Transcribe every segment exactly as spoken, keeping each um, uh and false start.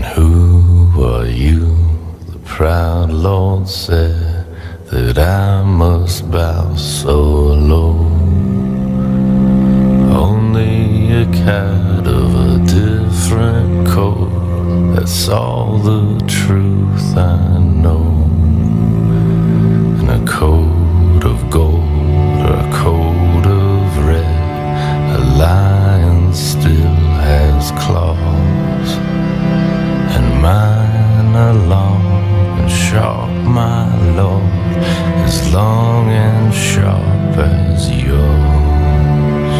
And who are you? The proud Lord said that I must bow so low. Only a cat of a different coat, that's all the truth I know. And a coat of gold or a coat of red, a lion still has claws, and mine are long and sharp, my Lord, as long and sharp as yours.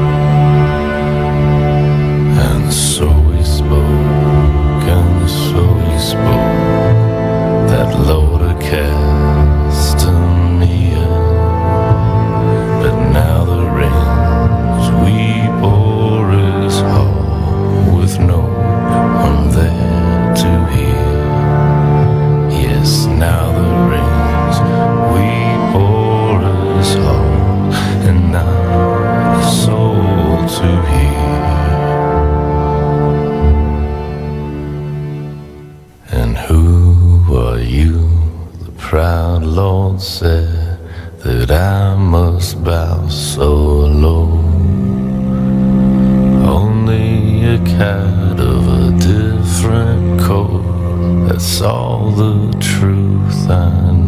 And so he spoke, and so he spoke, that Lord of Castamere. But now the rains weep o'er his hall, with no one there to hear. Yes, now the rains weep o'er his hall, and not a soul to hear. And who are you? The proud Lord said that I must bow so low. Only a cat of a different coat, that's all the truth I know.